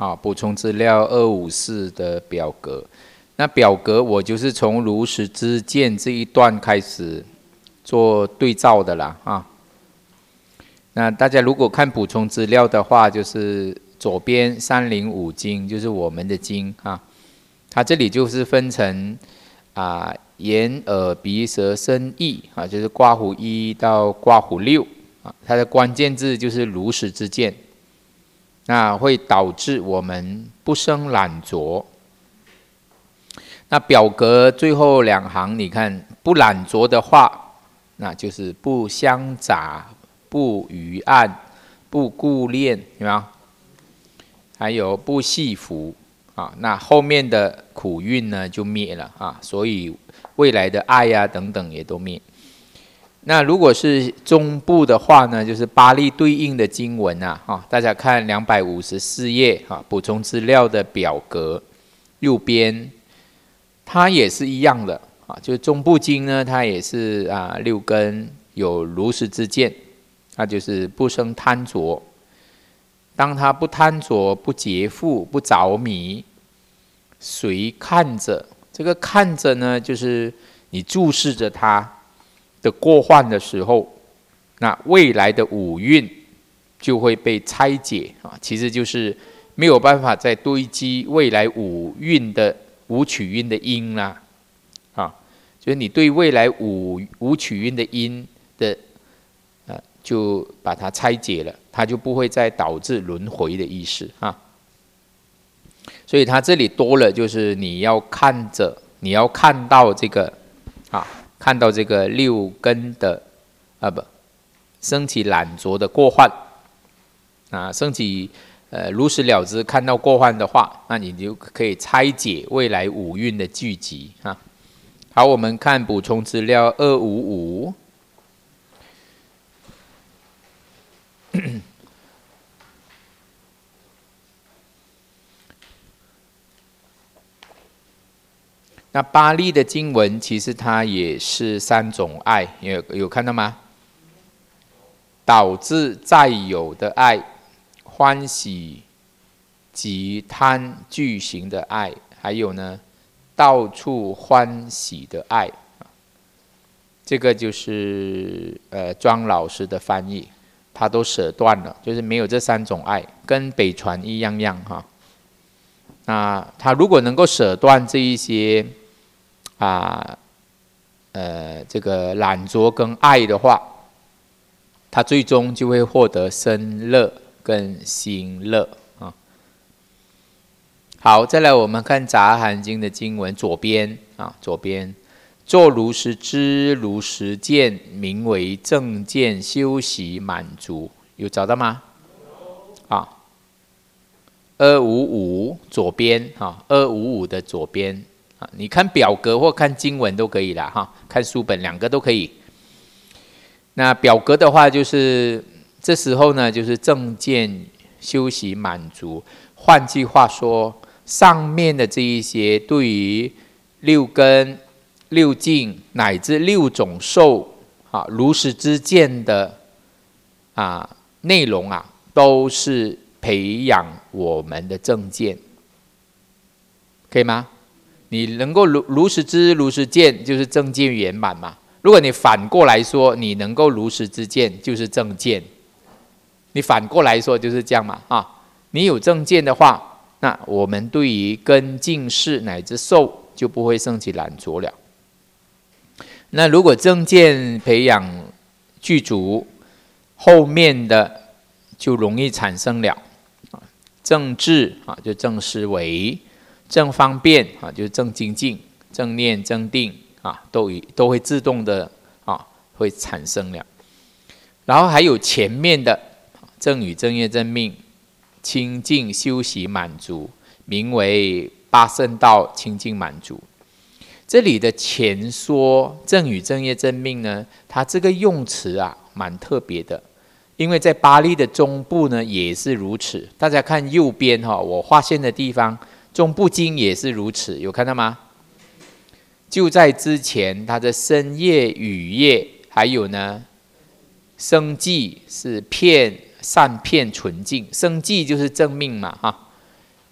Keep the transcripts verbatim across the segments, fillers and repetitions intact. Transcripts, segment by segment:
啊，补充资料二五四的表格。那表格我就是从如实知见这一段开始做对照的啦啊。那大家如果看补充资料的话，就是左边三零五经，就是我们的经啊。它这里就是分成啊眼耳鼻舌身意啊，就是刮胡一到刮胡六啊。它的关键字就是如实知见，那会导致我们不生懒惰。那表格最后两行，你看不懒惰的话，那就是不相杂、不余暗、不顾恋，有没有？还有不系服啊，那后面的苦运呢就灭了啊，所以未来的爱啊等等也都灭。那如果是中部的话呢，就是巴利对应的经文啊，啊大家看两百五十四页啊，补充资料的表格右边。它也是一样的啊，就是中部经呢，它也是啊六根有如实知见，它就是不生贪着。当它不贪着、不结缚、不着迷，随看着，这个看着呢，就是你注视着它的过患的时候，那未来的五蕴就会被拆解啊，其实就是没有办法再堆积未来五蕴的。五取运的因啦、啊，啊，就是你对未来五五取运的因的，呃，就把它拆解了，它就不会再导致轮回的意思啊。所以它这里多了，就是你要看着，你要看到这个，啊，看到这个六根的，啊不，升起懒惰的过患，啊，升起。呃，如实了知，看到过患的话，那你就可以拆解未来五蕴的聚集啊。好，我们看补充资料二五五。那巴利的经文其实它也是三种爱，有有看到吗？导致再有的爱。欢喜及贪俱行的爱，还有呢，到处欢喜的爱，这个就是呃庄老师的翻译，他都舍断了，就是没有这三种爱，跟北传一样样哈。那他如果能够舍断这一些啊呃这个懒惰跟爱的话，他最终就会获得身乐。跟心乐啊，好，再来我们看杂含经的经文，左边啊，左边，作如实知，如实见，名为正见修习满足，有找到吗？啊，二五五左边啊，二五五的左边啊，你看表格或看经文都可以啦哈，看书本两个都可以。那表格的话就是。这时候呢，就是正见修习满足。换句话说，上面的这一些对于六根、六境乃至六种受啊如实知见的啊内容啊，都是培养我们的正见，可以吗？你能够如如实知、如实见，就是正见圆满嘛。如果你反过来说，你能够如实知见，就是正见。你反过来说就是这样嘛啊！你有正见的话，那我们对于根境事乃至受就不会升起懒惰了。那如果正见培养具足，后面的就容易产生了正智啊，就正思维；正方便啊，就正精进；正念、正定啊，都都会自动的啊会产生了。然后还有前面的。正语、正业、正命，清净修习满足，名为八圣道清净满足。这里的前说正语、正业、正命呢，它这个用词啊，蛮特别的，因为在巴利的中部呢也是如此。大家看右边哈、哦，我划线的地方，中部经也是如此，有看到吗？就在之前，它的身业、语业，还有呢，生计是骗。善骗纯净，生计就是正命嘛哈，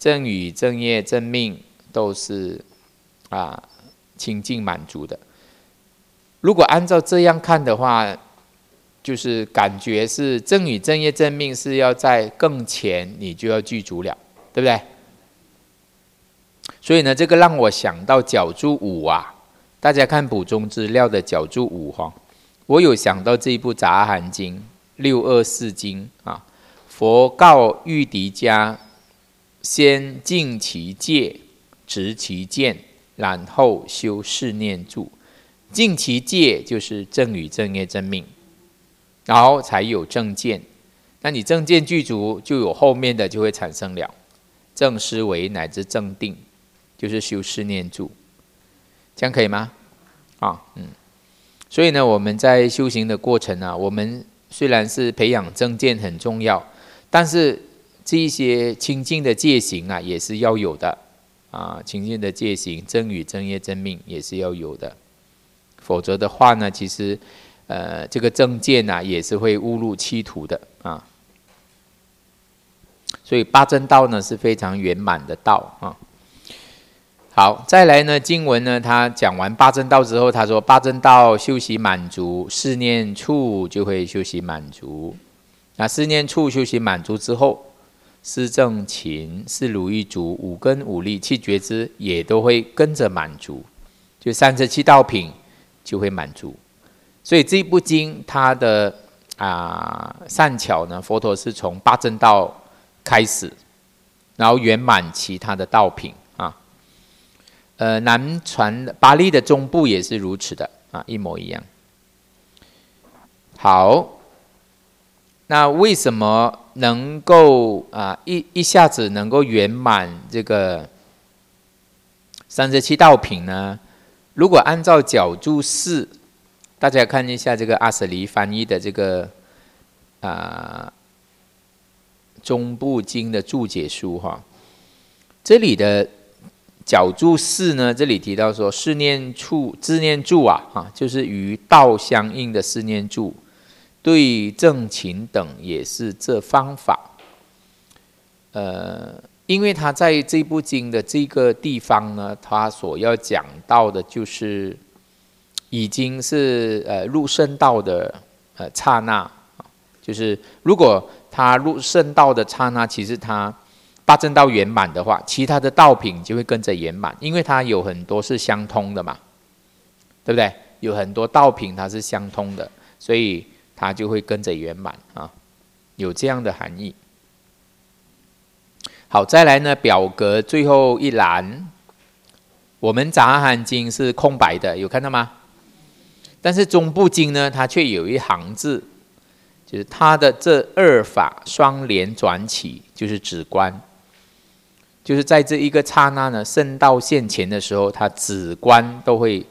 正语、正业、正命都是啊清净满足的。如果按照这样看的话，就是感觉是正语、正业、正命是要在更前你就要具足了，对不对？所以呢，这个让我想到角柱五啊，大家看补充资料的角柱五哈，我有想到这一部《杂阿含经》六二四经啊，佛告玉迪迦，先净其戒，持其见，然后修四念住。净其戒就是正语、正业、正命，然后才有正见。那你正见具足，就有后面的就会产生了正思维乃至正定，就是修四念住。这样可以吗？啊，嗯。所以呢，我们在修行的过程啊，我们虽然是培养正见很重要，但是这一些清净的戒行啊，也是要有的啊。清净的戒行，正语、正业、正命也是要有的。否则的话呢，其实，呃，这个正见啊，也是会误入歧途的啊。所以八正道呢是非常圆满的道啊。好，再来呢，经文呢，他讲完八正道之后，他说八正道修习满足，四念处就会修习满足。那四念处修习满足之后，四正勤、四如意足、五根五力、七觉支也都会跟着满足，就三十七道品就会满足。所以这一部经它的啊善巧呢，佛陀是从八正道开始，然后圆满其他的道品啊。呃，南传巴利的中部也是如此的啊，一模一样。好，那为什么能够啊一一下子能够圆满这个三十七道品呢？如果按照角柱四，大家看一下这个阿舍离翻译的这个啊中部经的注解书哈，这里的角柱四呢，这里提到说四念处、自念住啊，啊，就是与道相应的四念住，对正勤等也是这方法。呃，因为他在这部经的这个地方呢，他所要讲到的就是已经是呃入圣道的呃刹那，就是如果他入圣道的刹那，其实他八正道圆满的话，其他的道品就会跟着圆满，因为它有很多是相通的嘛，对不对？有很多道品它是相通的，所以它就会跟着圆满啊，有这样的含义。好，再来呢，表格最后一栏，我们杂阿含经是空白的，有看到吗？但是中部经呢，它却有一行字，就是它的这二法双连转起，就是止观。就是在这一个刹那呢，圣道现前的时候，它止观都会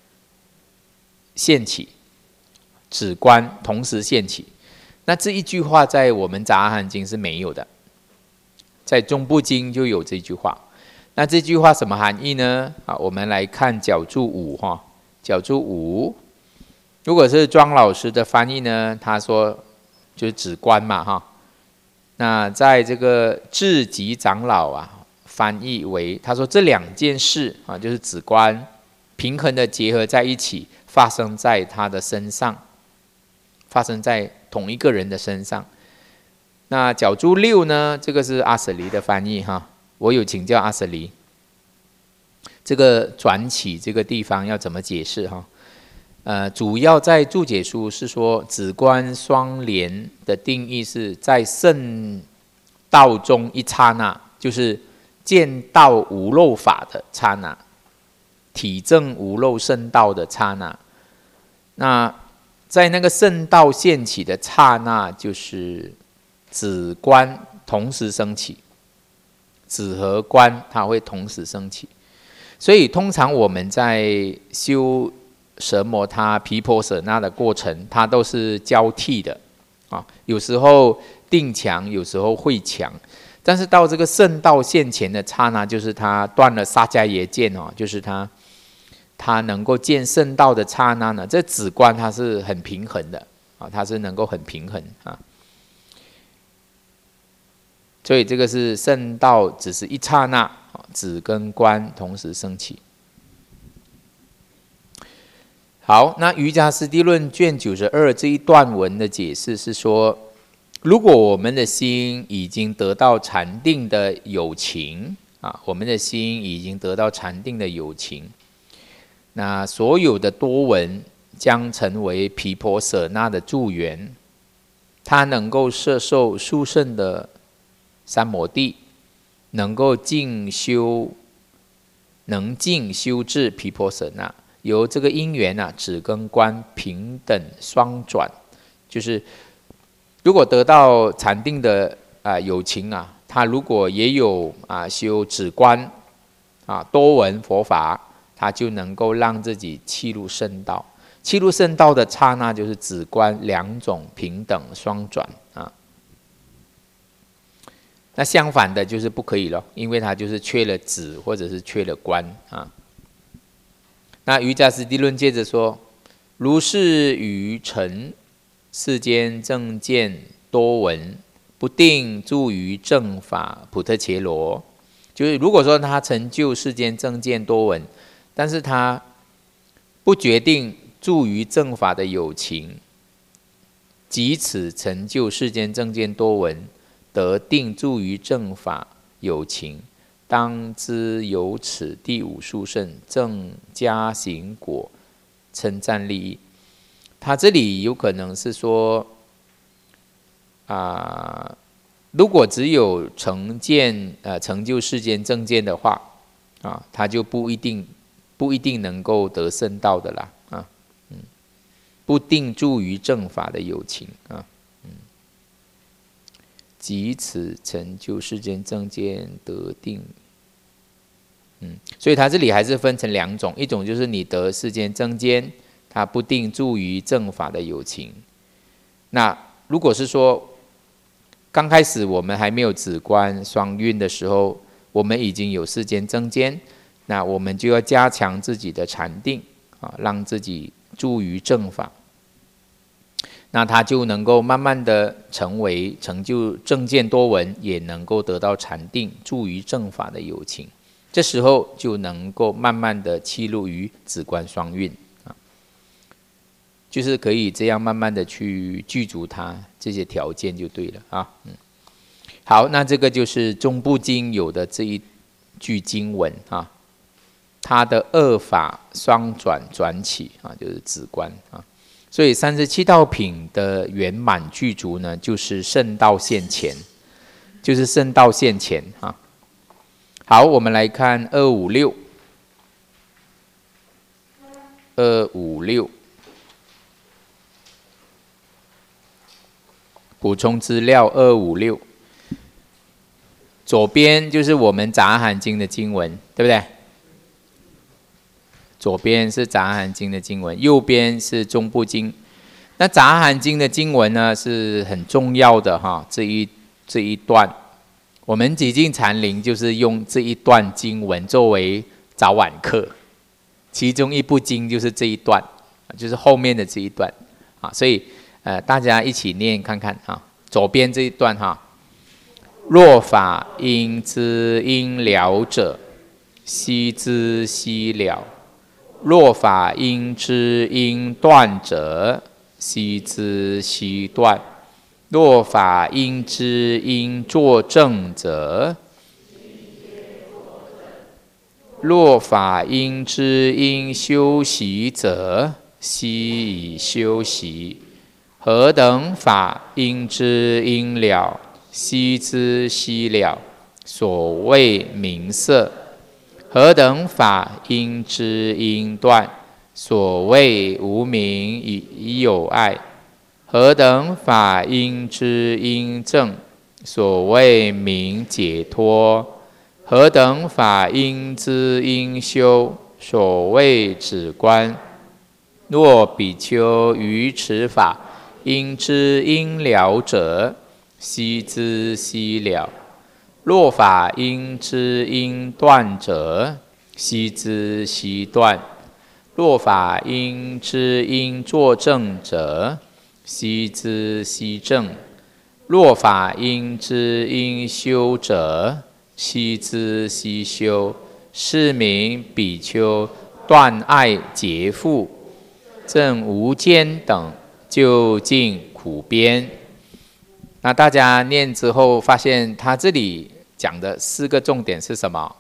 现起，止观同时现起。那这一句话在我们杂阿含经是没有的，在中部经就有这句话。那这句话什么含义呢？啊，我们来看角柱五哈，角柱五，如果是庄老师的翻译呢，他说就是止观嘛哈。那在这个智吉长老啊，翻译为他说这两件事啊，就是止观平衡的结合在一起，发生在他的身上，发生在同一个人的身上。那角柱六呢，这个是阿舍离的翻译哈，我有请教阿舍离，这个转起这个地方要怎么解释哈？呃，主要在注解书是说，止观双连的定义是在圣道中一刹那，就是见道无漏法的刹那，体证无漏圣道的刹那。那在那个圣道现起的刹那，就是止观同时升起，止和观它会同时升起。所以通常我们在修舍摩他毗婆舍那的过程，它都是交替的啊，有时候定强，有时候会强。但是到这个圣道现前的刹那，就是他断了萨迦耶见哦，就是他他能够见圣道的刹那呢，这止观它是很平衡的啊，它是能够很平衡啊。 所以这个是圣道，只是一刹那，止跟观同时升起。好，那瑜伽师地论卷九十二这一段文的解释是说，如果我们的心已经得到禅定的有情啊，我们的心已经得到禅定的有情，那所有的多闻将成为毗婆舍那的助缘，它能够摄受殊胜的三摩地，能够静修，能静修至毗婆舍那。由这个因缘啊，止跟观平等双转，就是如果得到禅定的啊、呃、有情啊，他如果也有啊修止观啊多闻佛法，他就能够让自己契入圣道。契入圣道的刹那，就是止观两种平等双转啊。那相反的就是不可以了，因为他就是缺了止或者是缺了观啊。那瑜伽师地论接着说，如是于成世间正见多闻，不定住于正法普特伽罗。就是如果说他成就世间正见多闻，但是他不决定住于正法的有情，即此成就世间正见多闻，得定住于正法有情，当知有此第五殊胜正加行果称赞利益。他这里有可能是说，啊、呃，如果只有成见呃成就世间正见的话，啊，他就不一定不一定能够得圣道的啦，啊，嗯，不定住于正法的有情啊，嗯，即此成就世间正见得定。嗯，所以它这里还是分成两种，一种就是你得世间正见，它不定住于正法的有情。那如果是说刚开始我们还没有止观双运的时候，我们已经有世间正见，那我们就要加强自己的禅定啊，让自己住于正法，那他就能够慢慢的成为成就正见多闻，也能够得到禅定，住于正法的有情。这时候就能够慢慢的契入于止观双运啊，就是可以这样慢慢的去具足它这些条件就对了啊。嗯，好，那这个就是中部经有的这一句经文啊，它的二法双转转起啊，就是止观啊。所以三十七道品的圆满具足呢，就是圣道现前，就是圣道现前啊。好，我们来看二五六，二五六，补充资料二五六，左边就是我们杂含经的经文，对不对？左边是杂含经的经文，右边是中部经。那杂含经的经文呢，是很重要的哈，这一这一段。我们几境禅林就是用这一段经文作为早晚课，其中一部经就是这一段，就是后面的这一段啊，所以呃大家一起念看看啊，左边这一段哈，若法应知应了者，悉知悉了；若法应知应断者，悉知悉断。若法应知应作证者，若法应知应修习者，悉以修习。何等法应知应了，悉知悉了，所谓名色。何等法应知应断，所谓无明以有爱。何等法应知应证，所谓名解脱。何等法应知应修，所谓止观。若比丘于此法应知应了者，悉知悉了；若法应知应断者，悉知悉断；若法应知应作证者，悉知悉证； 若法应知应修者，悉知悉修，是名比丘断爱结缚，证无间等究竟苦边。那大家念之后发现，他这里讲的四个重点是什么？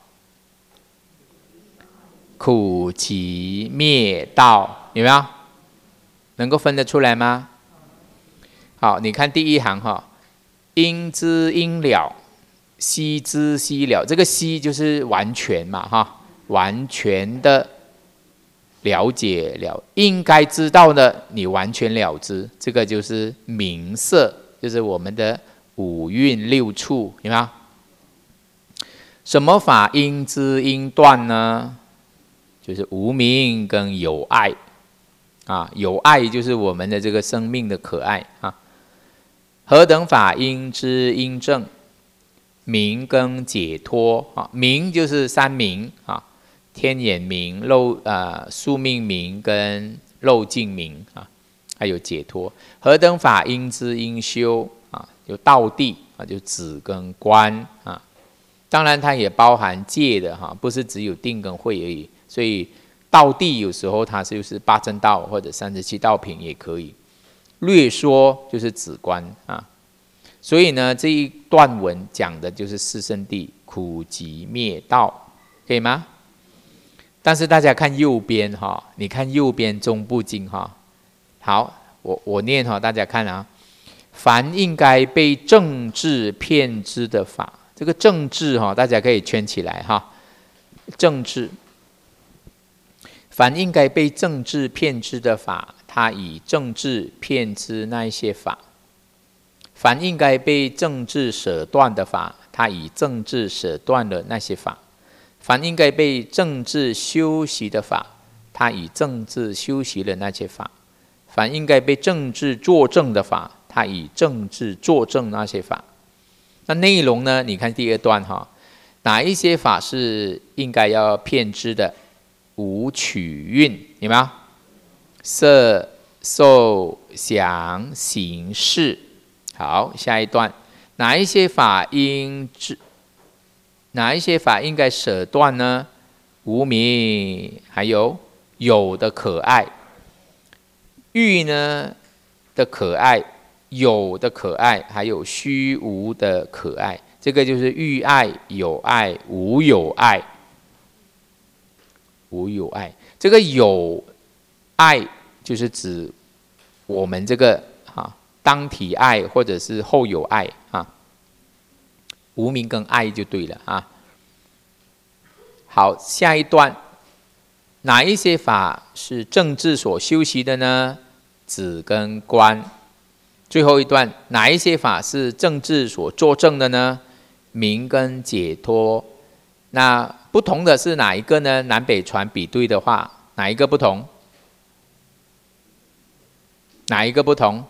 苦集灭道，有没有？能够分得出来吗？好，你看第一行哈，应知应了，悉知悉了。这个悉就是完全嘛哈，完全的了解了，应该知道的，你完全了知，这个就是明色，就是我们的五蕴六处，有没有？什么法应知应断呢？就是无明跟有爱啊，有爱就是我们的这个生命的可爱啊。何等法应知应证？明跟解脱啊，明就是三明啊，天眼明、漏呃宿命明跟漏尽明啊，还有解脱。何等法应知应修啊？有道地啊，就止跟观啊。当然它也包含戒的哈，不是只有定跟慧而已。所以道地有时候它就是八正道或者三十七道品也可以。略说就是止观啊。所以呢，这一段文讲的就是四圣谛苦集灭道，可以吗？但是大家看右边哈，你看右边中部经哈，好，我我念哈，大家看啊，凡应该被正智骗知的法，这个正智哈，大家可以圈起来哈，正智。凡应该被正智骗知的法，他以正智骗知那一些法；凡应该被正智舍断的法，他以正智舍断了那些法；凡应该被正智修习的法，他以正智修习了那些法；凡应该被正智作证的法，他以正智作证那些法。那内容呢？你看第二段哈，哪一些法是应该要骗知的？五取蕴，有没有？色、受、想、行、识。好，下一段，哪一些法应知？哪一些法应该舍断呢？无明，还有有的可爱，欲呢的可爱，有的可爱，还有虚无的可爱。这个就是欲爱、有爱、无有爱。无有爱，这个有爱就是指我们这个哈当体爱或者是后有爱啊，无明跟爱就对了啊。好，下一段，哪一些法是正智所修习的呢？止跟观。最后一段，哪一些法是正智所作证的呢？明跟解脱。那不同的是哪一个呢？南北传比对的话，哪一个不同？哪一个不同？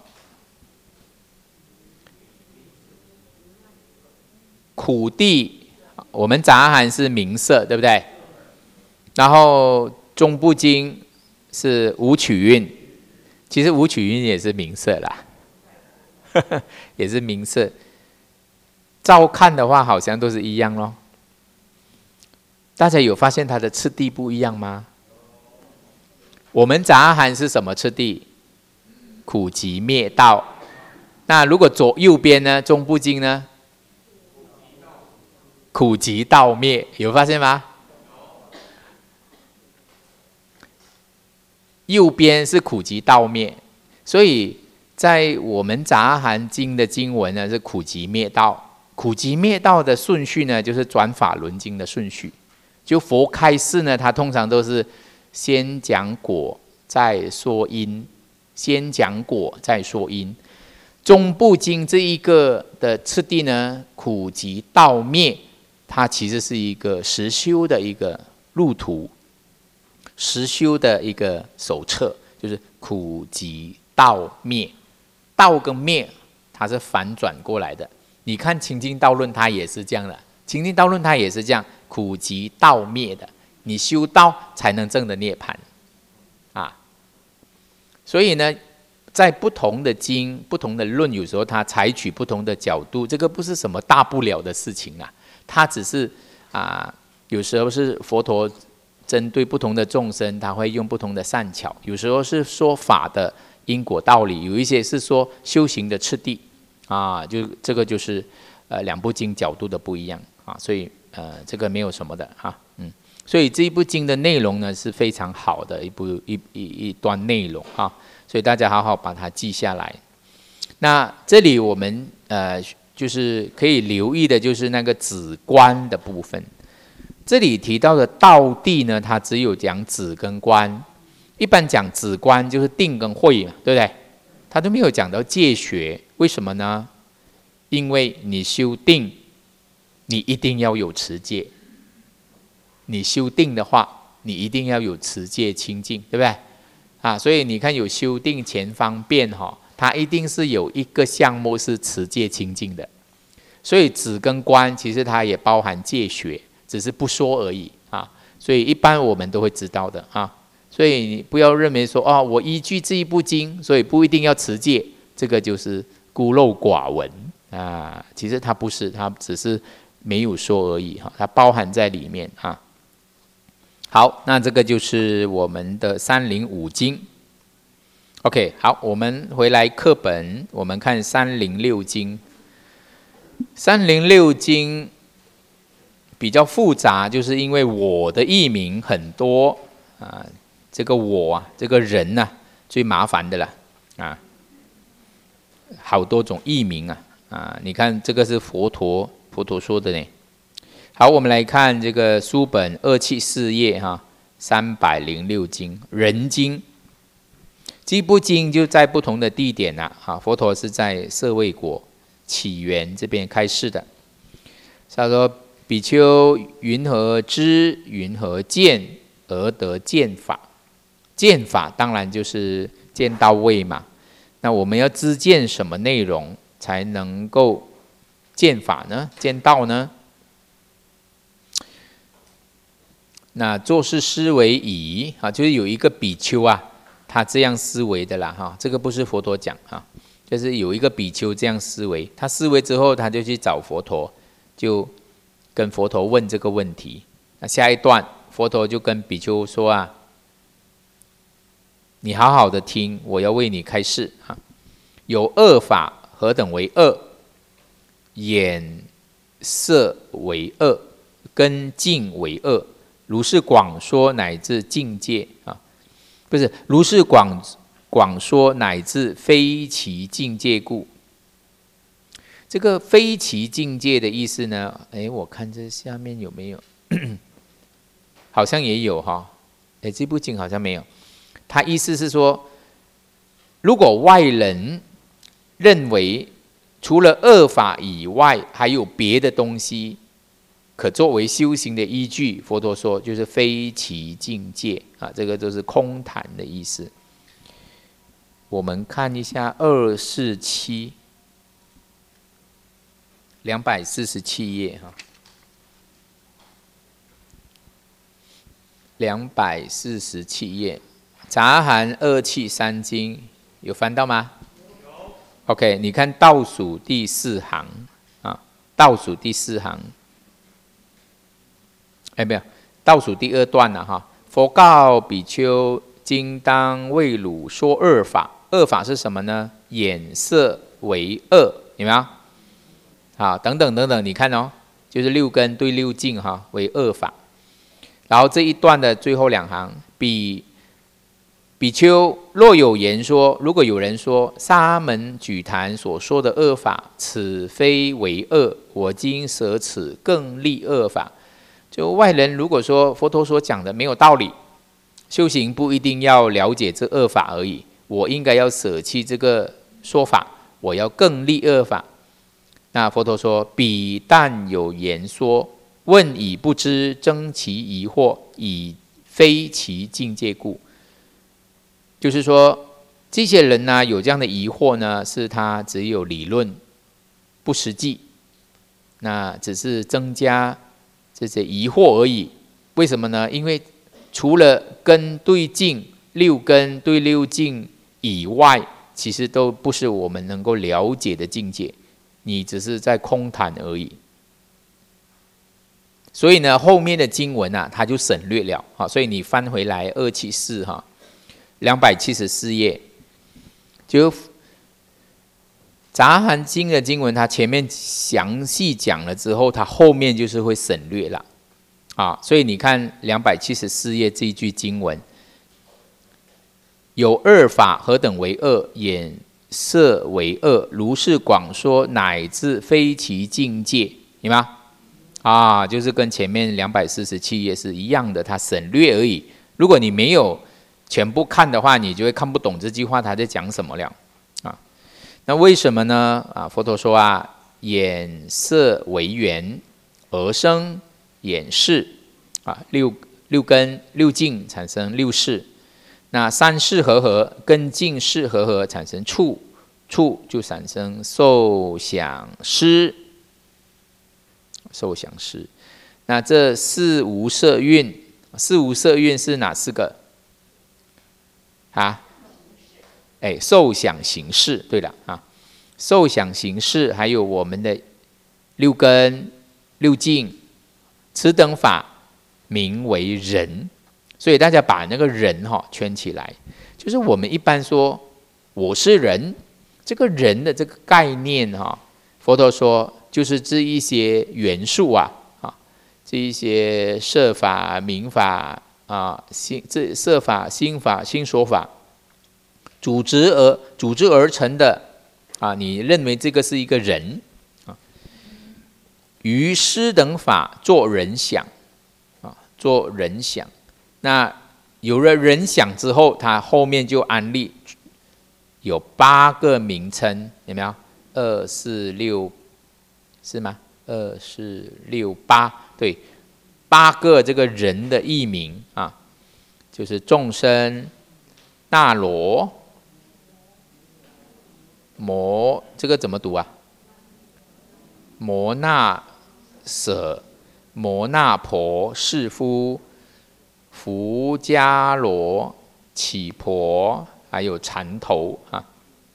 苦谛，我们杂含是明色，对不对？然后中部经是五取蕴，其实五取蕴也是明色啦，也是明色。照看的话，好像都是一样咯。大家有发现它的次第不一样吗？我们杂含是什么次第？苦集灭道。那如果左右边呢？中部经呢？苦集道灭，有发现吗？右边是苦集道灭，所以在我们杂含经的经文呢是苦集灭道。苦集灭道的顺序呢，就是转法轮经的顺序。就佛开示呢，他通常都是先讲果，再说因；先讲果，再说因。中部经这一个的次第呢，苦集道灭，它其实是一个实修的一个路途，实修的一个手册，就是苦集道灭。道跟灭，它是反转过来的。你看《清净道论》，它也是这样的，《清净道论》它也是这样。苦集道灭的，你修道才能证得涅槃啊！所以呢， 在不同的经、不同的论，有时候他采取不同的角度，这个不是什么大不了的事情啊。他只是啊、呃，有时候是佛陀针对不同的众生，他会用不同的善巧；有时候是说法的因果道理，有一些是说修行的次第啊。就这个就是呃两部经角度的不一样啊，所以呃这个没有什么的哈、啊，嗯。所以这一部经的内容呢是非常好的一部一一一段内容啊，所以大家好好把它记下来。那这里我们呃就是可以留意的就是那个止观的部分。这里提到的道地呢，它只有讲止跟观。一般讲止观就是定跟慧嘛，对不对？他都没有讲到戒学，为什么呢？因为你修定，你一定要有持戒。你修定的话，你一定要有持戒清净，对不对？啊，所以你看有修定前方便哈、哦，它一定是有一个项目是持戒清净的。所以止跟观其实它也包含戒学，只是不说而已啊。所以一般我们都会知道的啊。所以你不要认为说哦，我依据这一部经，所以不一定要持戒，这个就是孤陋寡闻啊。其实它不是，它只是没有说而已哈，它包含在里面啊。好，那这个就是我们的三零五经。OK， 好，我们回来课本，我们看三零六经。三零六经比较复杂，就是因为我的译名很多啊，这个我啊，这个人呐、啊，最麻烦的了啊，好多种译名啊啊，你看这个是佛陀佛陀说的呢。好，我们来看这个书本二七四页哈，三百零六经人经。这部经就在不同的地点呐、啊，佛陀是在舍卫国起源这边开示的。他说：“比丘云何知？云何见？而得见法。见法当然就是见到位嘛。那我们要知见什么内容才能够见法呢？见到呢？那做事思维疑啊，就是有一个比丘啊，他这样思维的啦哈，这个不是佛陀讲哈，就是有一个比丘这样思维，他思维之后，他就去找佛陀，就跟佛陀问这个问题。那下一段，佛陀就跟比丘说啊，你好好的听，我要为你开示啊。有恶法，何等为恶？眼色为恶，根境为恶。如是广说乃至境界啊，不是如是广广说乃至非其境界故。这个非其境界的意思呢？哎，我看这下面有没有？好像也有哈。哎，这部经好像没有。他意思是说，如果外人认为除了恶法以外，还有别的东西可作为修行的依据，佛陀说就是非其境界啊，这个都是空谈的意思。我们看一下二四七，两百四十七页哈，两百四十七页，杂含二气三经，有翻到吗？有。OK， 你看倒数第四行啊，倒数第四行。哎，没有，倒数第二段了、啊、哈。佛告比丘：今当为汝说恶法。恶法是什么呢？眼色为恶，有没有？好，等等等等，你看哦，就是六根对六境哈为恶法。然后这一段的最后两行，比比丘若有言说，如果有人说沙门举坛所说的恶法，此非为恶，我今舍此更立恶法。就外人如果说佛陀所讲的没有道理，修行不一定要了解这恶法而已，我应该要舍弃这个说法，我要更立恶法。那佛陀说：彼但有言说，问以不知，争其疑惑，以非其境界故。就是说，这些人呢有这样的疑惑呢，是他只有理论，不实际，那只是增加这些疑惑而已。为什么呢？因为除了根对境、六根对六境以外， 其实都不是我们能够了解的境界，你只是在空谈而已。所以呢，后面的经文啊，它就省略了啊。所以你翻回来二七四哈，两百七十四页，就杂含经的经文，它前面详细讲了之后，它后面就是会省略了啊。所以你看两百七十四页这一句经文，有二法，何等为二？眼色为二，如是广说，乃至非其境界，有吗？啊，就是跟前面两百四十七页是一样的，它省略而已。如果你没有全部看的话，你就会看不懂这句话他在讲什么了啊。那为什么呢？啊，佛陀说啊，眼色为缘而生眼识啊，六六根六境产生六识。那三识合合，跟境识合合产生触，触就产生受想识。受想识，那这四无色蕴，四无色蕴是哪四个？啊，哎，受想行识，对了啊，受想行识，还有我们的六根、六境，此等法名为人。所以大家把那个人哈、哦、圈起来，就是我们一般说我是人，这个人的这个概念哈、哦，佛陀说。就是这一些元素啊，啊，这一些色法、名法啊，心这色法、心法、心所法，组织而组织而成的啊，你认为这个是一个人啊？于师等法做人想啊，做人想。那有了人想之后，它后面就安立有八个名称，有没有？二四六。是吗？二四六八，对，八个这个人的译名啊，就是众生、那罗、摩，这个怎么读啊？摩那舍、摩那婆、士夫、伏迦罗、起婆，还有禅头啊，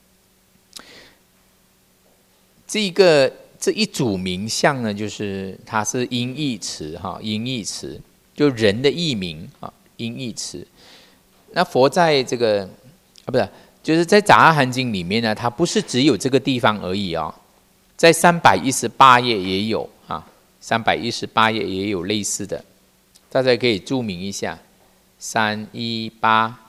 这个。这一组名相呢，就是它是音译词哈，音译词就人的译名啊，音译词。那佛在这个啊，不是，就是在《杂阿含经》里面呢，它不是只有这个地方而已哦，在三百一十八页也有啊，三百一十八页也有类似的，大家可以注明一下，三一八，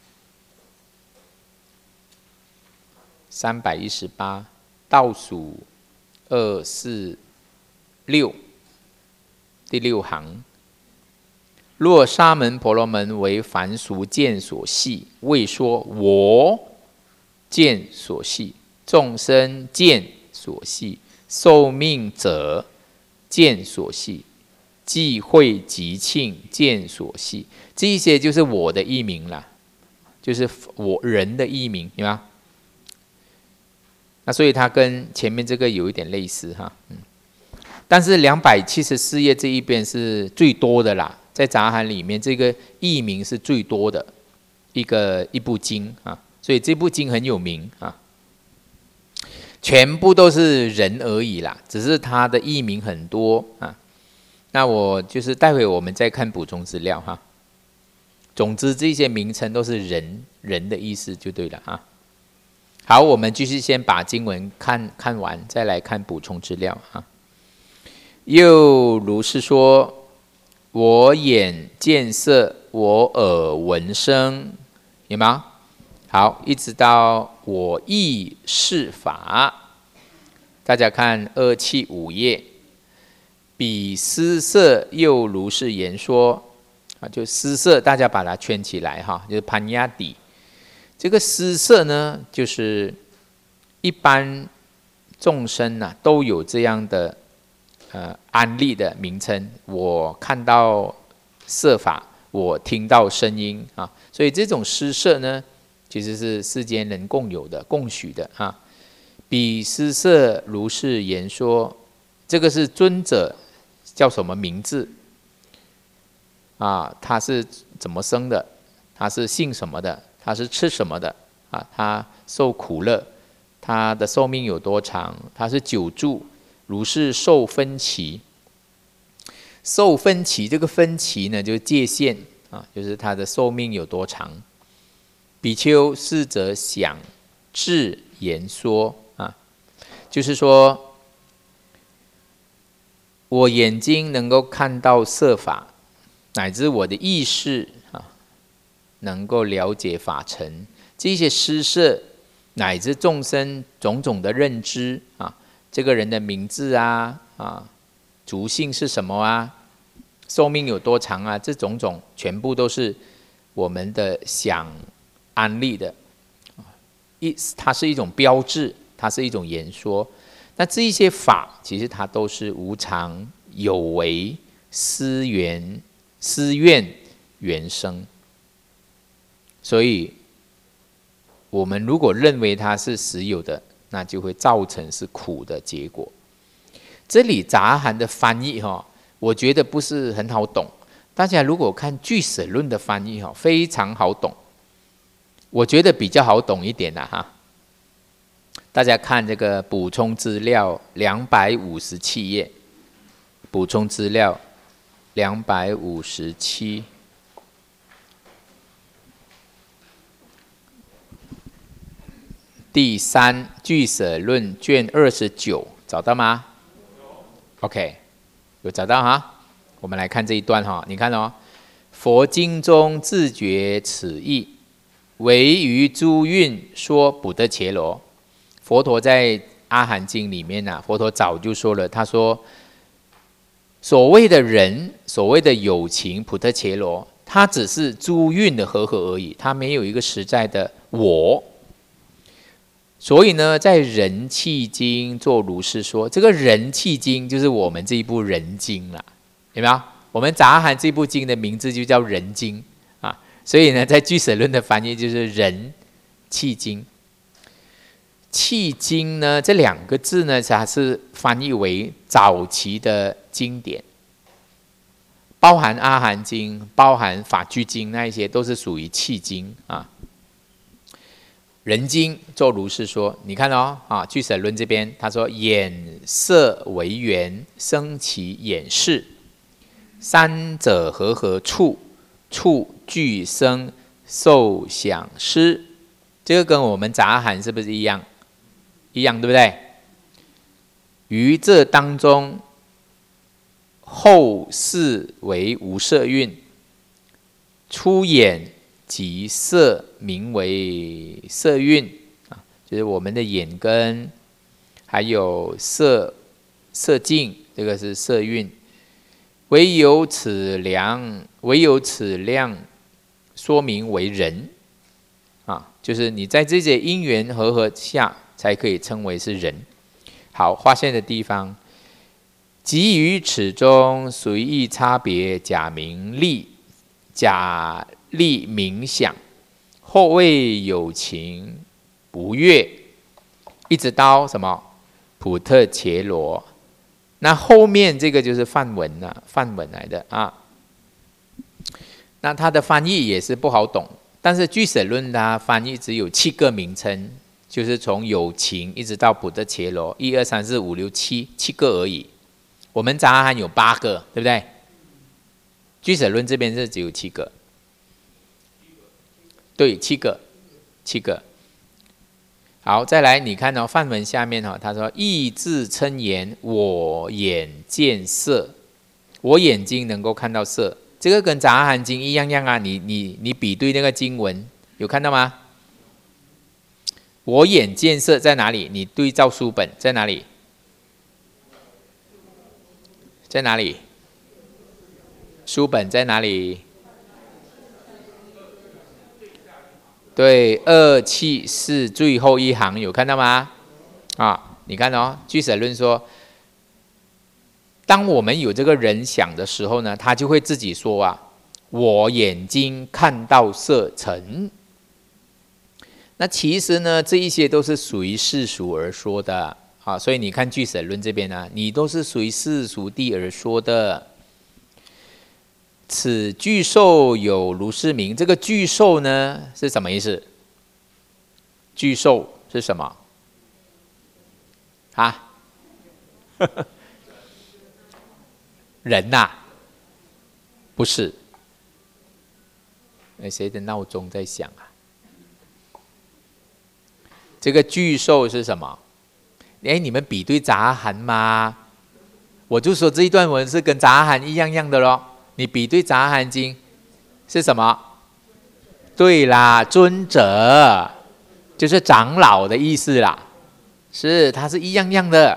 三百一十八倒数。二四六，第六行。若沙门婆罗门为凡俗见所系，未说我见所系，众生见所系，寿命者见所系，忌讳吉庆见所系，这一些就是我的译名啦，就是我人的译名，有吗？那所以它跟前面这个有一点类似哈，嗯，但是两百七十四页这一边是最多的啦，在杂含里面这个译名是最多的一个一部经啊，所以这部经很有名啊，全部都是人而已啦，只是它的译名很多啊。那我就是待会我们再看补充资料哈。总之这些名称都是人人的意思就对了啊。好，我们继续先把经文看看完，再来看补充资料啊。又如是说，我眼见色，我耳闻声，有吗？好，一直到我意识法，大家看二七五页，彼思色又如是言说啊，就思色，大家把它圈起来哈，就是潘亚底。这个思色呢，就是一般众生呐、啊、都有这样的呃安立的名称。我看到色法，我听到声音啊，所以这种思色呢，其实是世间人共有的、共许的啊。彼思色如是言说，这个是尊者叫什么名字啊？他是怎么生的？他是姓什么的？他是吃什么的啊？他受苦乐，它的寿命有多长？它是久住，如是受分期。受分期，这个分期呢，就是界限啊，就是它的寿命有多长。比丘是则想智言说啊，就是说我眼睛能够看到色法，乃至我的意识啊，能够了解法尘，这些施设乃至众生种种的认知啊，这个人的名字啊啊，族姓是什么啊？寿命有多长啊？这种种全部都是我们的想安立的，一它是一种标志，它是一种言说。那这一些法，其实它都是无常有为思缘思愿缘生。所以，我们如果认为它是实有的，那就会造成是苦的结果。这里杂含的翻译哈。我觉得不是很好懂，大家如果看俱舍论的翻译哈，非常好懂。我觉得比较好懂一点啦哈。大家看这个补充资料两百五十七页，补充资料两百五十七，第三俱舍论卷二十九，找到吗 ？OK。有找到哈？我们来看这一段哈，你看哦，佛经中自觉此意，唯于诸蕴说补特伽罗。佛陀在阿含经里面啊，佛陀早就说了，他说所谓的人，所谓的有情补特伽罗，它只是诸蕴的和合而已，它没有一个实在的我。所以呢，在人气经做如是说，这个人气经就是我们这一部人经啦，有没有？我们杂含这部经的名字就叫人经啊。所以呢，在俱舍论的翻译就是人气经。气经呢，这两个字呢，它是翻译为早期的经典，包含阿含经、包含法句经那一些，都是属于气经啊。人经做如是说，你看哦，啊，俱舍论这边他说眼色为缘，生其眼识，三者和合处，处俱生受想思。这个跟我们杂含是不是一样？一样对不对？于这当中，后四为无色蕴，出眼即色名为色蕴啊，就是我们的眼根，还有色色境，这个是色蕴。唯有此量，唯有此量，说明为人啊，就是你在这些因缘和合下，才可以称为是人。好，划线的地方，即于此中随意差别假名利，假立冥想，后谓有情不悦，一直到什么普特伽罗。那后面这个就是梵文了、啊，梵文来的啊。那它的翻译也是不好懂，但是俱舍论它翻译只有七个名称，就是从有情一直到普特伽罗，一二三四五六七七个而已。我们杂含有八个，对不对？俱舍论这边是只有七个。对，七个，七个。好，再来，你看哦，梵文下面哈、哦，他说：“意自称言，我眼见色，我眼睛能够看到色。”这个跟杂含经一样样啊。你你你比对那个经文，有看到吗？我眼见色在哪里？你对照书本在哪里？在哪里？书本在哪里？对，二七四最后一行有看到吗？啊，你看哦，俱舍论说，当我们有这个人想的时候呢，他就会自己说啊，我眼睛看到色尘。那其实呢，这一些都是属于世俗而说的啊，所以你看俱舍论这边呢，你都是属于世俗谛而说的。此具受有如是名，这个具受呢是什么意思？ 巨兽是什么？啊？人呐、啊？不是。哎，谁的闹钟在响啊？这个巨兽是什么？哎，你们比对杂含吗？我就说这一段文是跟杂含一样样的咯。你比对杂含经是什么？对啦，尊者就是长老的意思啦，是它是一样样的。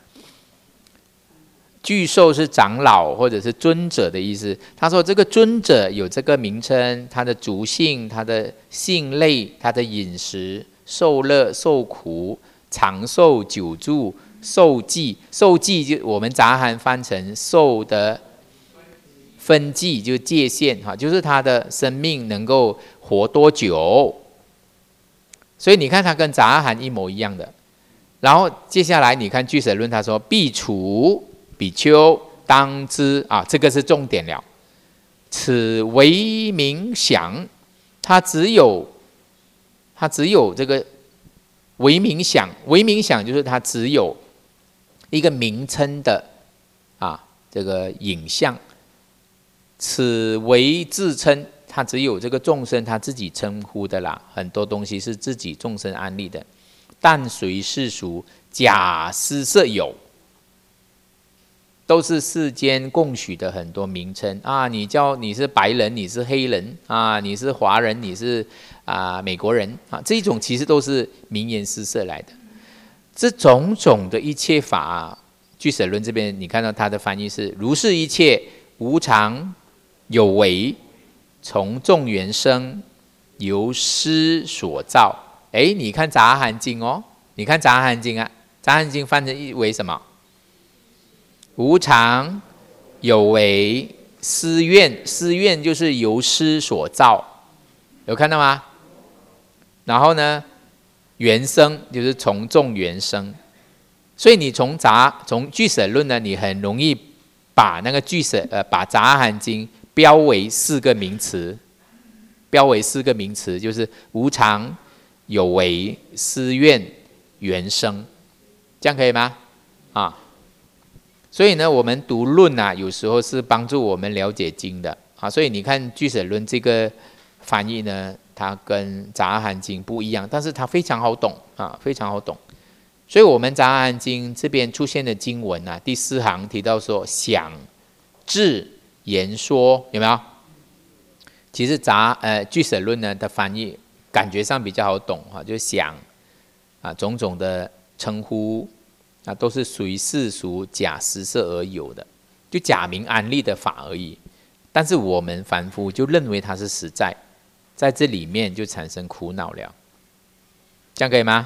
巨兽是长老或者是尊者的意思。他说这个尊者有这个名称，他的族性、他的性类、他的饮食、受乐、受苦、长寿、久住、受记。受记就我们杂含翻成受的分际，就界限哈，就是他的生命能够活多久。所以你看，它跟杂含一模一样的。然后接下来你看俱舍论，他说必除。比丘当知啊，这个是重点了。此为名想，它只有它只有这个为名想，为名想就是它只有一个名称的啊，这个影像。此为自称，它只有这个众生他自己称呼的啦，很多东西是自己众生安立的。但随世俗假施设有。都是世间共许的很多名称啊，你叫你是白人，你是黑人啊，你是华人，你是啊美国人啊，这种其实都是名言施设来的。这种种的一切法、啊，俱舍论这边你看到它的翻译是：如是一切无常有为，从众缘生，由师所造。哎，你看杂含经哦，你看杂含经啊，杂含经翻成为什么？无常有为，思愿，思愿就是由师所造，有看到吗？然后呢，缘生就是从众缘生，所以你从杂从俱舍论呢，你很容易把那个俱舍呃把杂含经标为四个名词，标为四个名词，就是无常、有为、思愿、缘生，这样可以吗？啊。所以呢，我们读论啊，有时候是帮助我们了解经的啊。所以你看俱舍论这个翻译呢，它跟杂含经不一样，但是它非常好懂啊，非常好懂。所以我们杂含经这边出现的经文啊，第四行提到说想、智、言说，有没有？其实杂呃俱舍论呢的翻译感觉上比较好懂哈，就想啊种种的称呼。啊，都是随世俗假施设而有的，就假名安立的法而已。但是我们凡夫就认为它是实在，在这里面就产生苦恼了。这样可以吗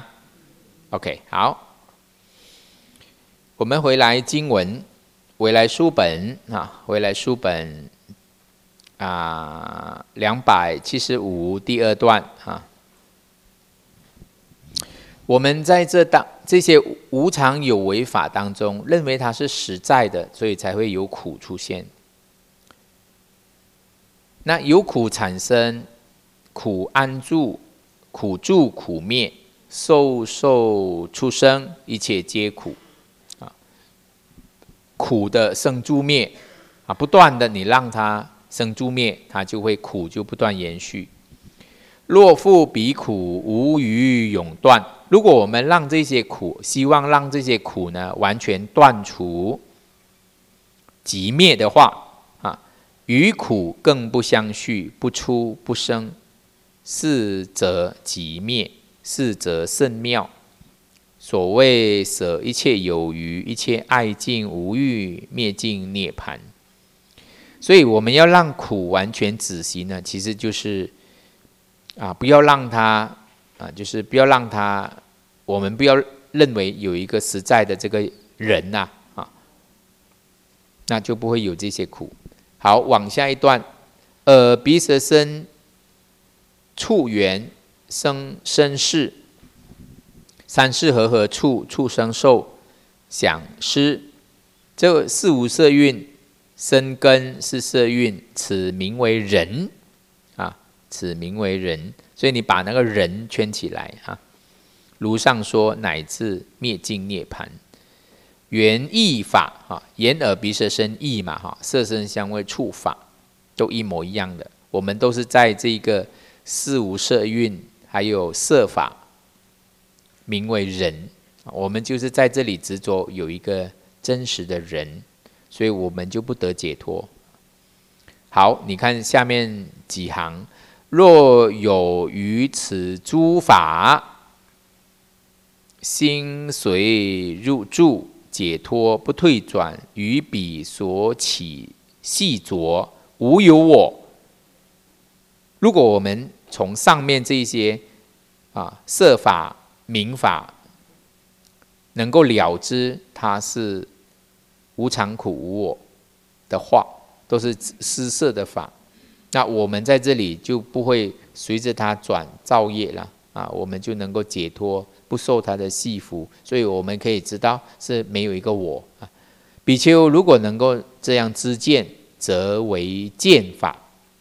？OK， 好，我们回来经文，回来书本啊，回来书本啊，两百七十五第二段啊。我们在这当这些无常有为法当中，认为它是实在的，所以才会有苦出现。那有苦产生，苦安住，苦住苦灭，受受出生，一切皆苦啊。苦的生住灭啊，不断的你让它生住灭，它就会苦就不断延续。若复彼苦无余永断，如果我们让这些苦，希望让这些苦呢完全断除、即灭的话，啊，与苦更不相续，不出不生，是则即灭，是则甚妙。所谓舍一切有余，一切爱尽无欲，灭尽涅槃。所以我们要让苦完全止息呢，其实就是。啊，不要让他啊，就是不要让他，我们不要认为有一个实在的这个人呐 啊, 啊，那就不会有这些苦。好，往下一段，耳鼻舌身触缘生生世，三世和合处，处生受想思，这四无色蕴，身根是色蕴，此名为人。此名为人，所以你把那个人圈起来哈。 如上说，乃至灭尽涅槃。原意法哈，眼耳鼻舌身意嘛哈，色声香味触法都一模一样的。我们都是在这个四无色蕴还有色法，名为人。我们就是在这里执着有一个真实的人，所以我们就不得解脱。好，你看下面几行：若有于此诸法，心随入住。解脱不退转，于彼所起细着，无有我。如果我们从上面这些啊色法、名法，能够了知它是无常苦无我的话，都是施色的法，那我们在这里就不会随着它转造业了啊，我们就能够解脱。不受他的系缚，所以我们可以知道是没有一个我啊。比丘如果能够这样知见，则为见法，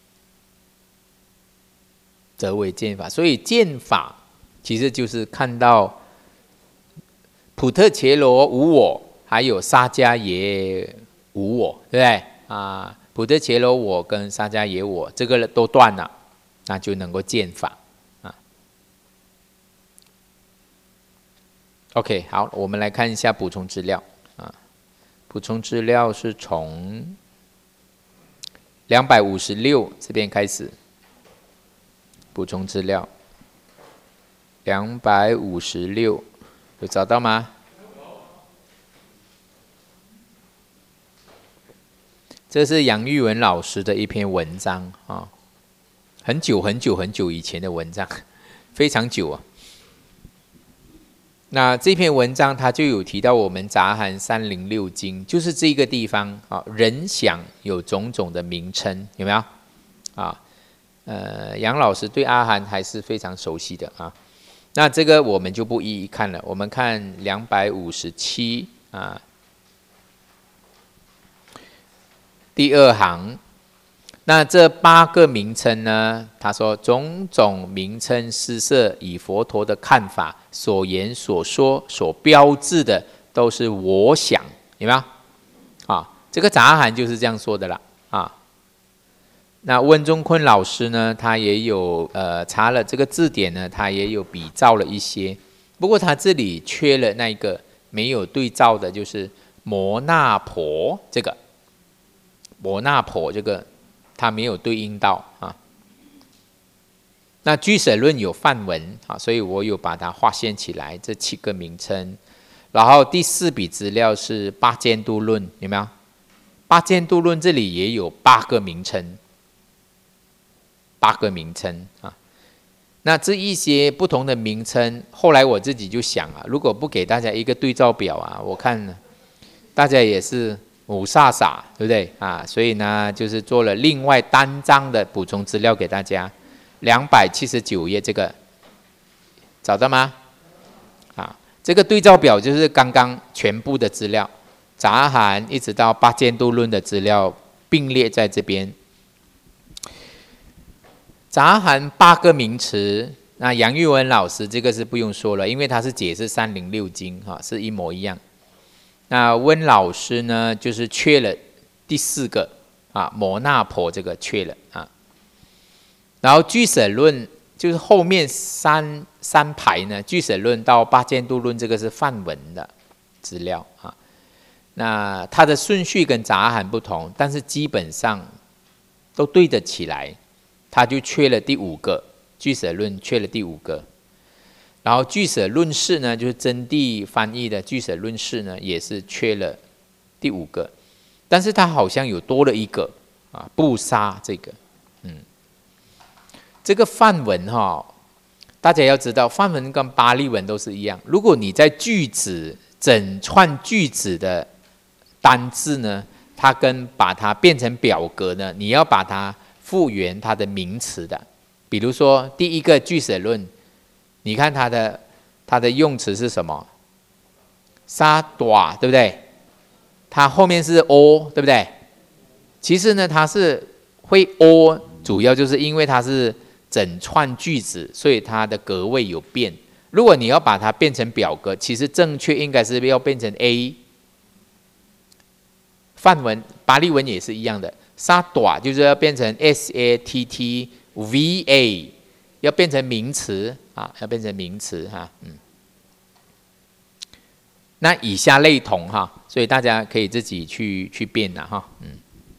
则为见法。所以见法其实就是看到普特伽罗无我，还有沙迦耶无我，对不对啊？普特伽罗我跟沙迦耶我这个都断了，那就能够见法。OK， 好，我们来看一下补充资料啊。补充资料是从两百五十六这边开始。补充资料两百五十六，有找到吗？这是杨玉文老师的一篇文章啊，很久很久很久以前的文章，非常久啊。那这篇文章它就有提到我们杂含三零六经，就是这个地方啊，人想有种种的名称，有没有啊？呃，杨老师对阿含还是非常熟悉的啊。那这个我们就不一一看了，我们看两百五十七啊，第二行。那这八个名称呢？他说种种名称施设，以佛陀的看法所言所说所标志的，都是我想，有没有？啊，这个杂含就是这样说的啦。啊，那温中坤老师呢，他也有呃查了这个字典呢，他也有比照了一些，不过他这里缺了那个没有对照的，就是摩那婆这个摩那婆这个。它没有对应到啊。那俱舍论有梵文啊，所以我有把它划线起来，这七个名称。然后第四笔资料是八监督论，有没有？八监督论这里也有八个名称，八个名称啊。那这一些不同的名称，后来我自己就想啊，如果不给大家一个对照表啊，我看大家也是。五煞煞，对不对啊？所以呢，就是做了另外单章的补充资料给大家，两百七十九页这个找到吗？啊，这个对照表就是刚刚全部的资料，杂含一直到八监督论的资料并列在这边，杂含八个名词。那杨玉文老师这个是不用说了，因为他是解释三零六经哈，是一模一样。那温老师呢，就是缺了第四个啊，摩那婆这个缺了啊。然后俱舍论就是后面三三排呢，俱舍论到八监督论这个是梵文的资料啊。那它的顺序跟杂含不同，但是基本上都对得起来，它就缺了第五个，俱舍论缺了第五个。然后俱舍论释呢，就是真谛翻译的俱舍论释呢，也是缺了第五个，但是它好像有多了一个啊，布沙这个，嗯，这个梵文哈、哦，大家要知道，梵文跟巴利文都是一样。如果你在句子整串句子的单字呢，它跟把它变成表格呢，你要把它复原它的名词的。比如说第一个俱舍论。你看它的它的用词是什么？沙短，对不对？它后面是 o， 对不对？其实呢，它是会 o， 主要就是因为它是整串句子，所以它的格位有变。 如果你要把它变成表格，其实正确应该是要变成 A。梵文、巴利文也是一样的，沙短就是要变成 S A T T V A， 要变成名词啊，要变成名词哈，嗯。那以下类同哈，所以大家可以自己去去变啦哈，嗯。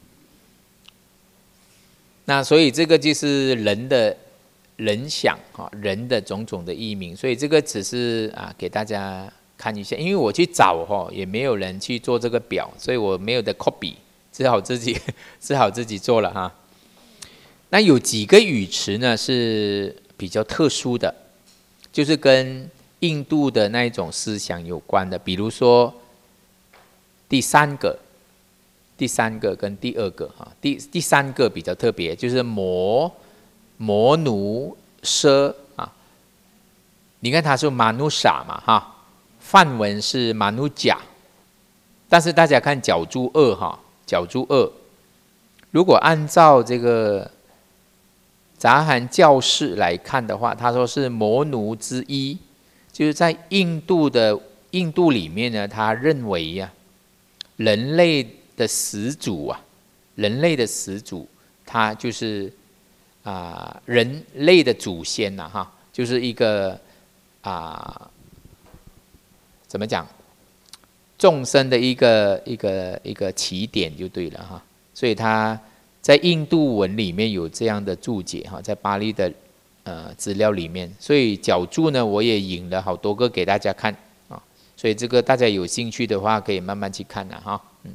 那所以这个就是人的人想哈，人的种种的译名，所以这个只是啊给大家看一下，因为我去找哈也没有人去做这个表，所以我没有的 copy， 只好自己只好自己做了哈。那有几个语词呢是比较特殊的，就是跟印度的那一种思想有关的，比如说第三个、第三个跟第二个哈，第第三个比较特别，就是摩摩奴舍啊，你看它是马努萨嘛哈，梵文是马努甲，但是大家看角注二哈，角注二，如果按照这个杂含教士来看的话，他说是摩奴之一。就是在印度的印度里面呢，他认为呀、啊，人类的始祖啊，人类的始祖，他就是啊、呃，人类的祖先呐、啊，哈，就是一个啊、呃，怎么讲，众生的一个一个一个起点就对了哈。所以他在印度文里面有这样的注解哈，在巴利的。呃，资料里面，所以角注呢，我也引了好多个给大家看啊，所以这个大家有兴趣的话，可以慢慢去看了哈，嗯，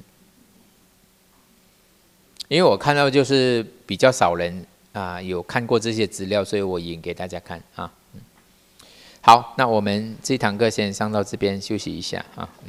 因为我看到就是比较少人啊有看过这些资料，所以我引给大家看啊，嗯，好，那我们这堂课先上到这边休息一下啊。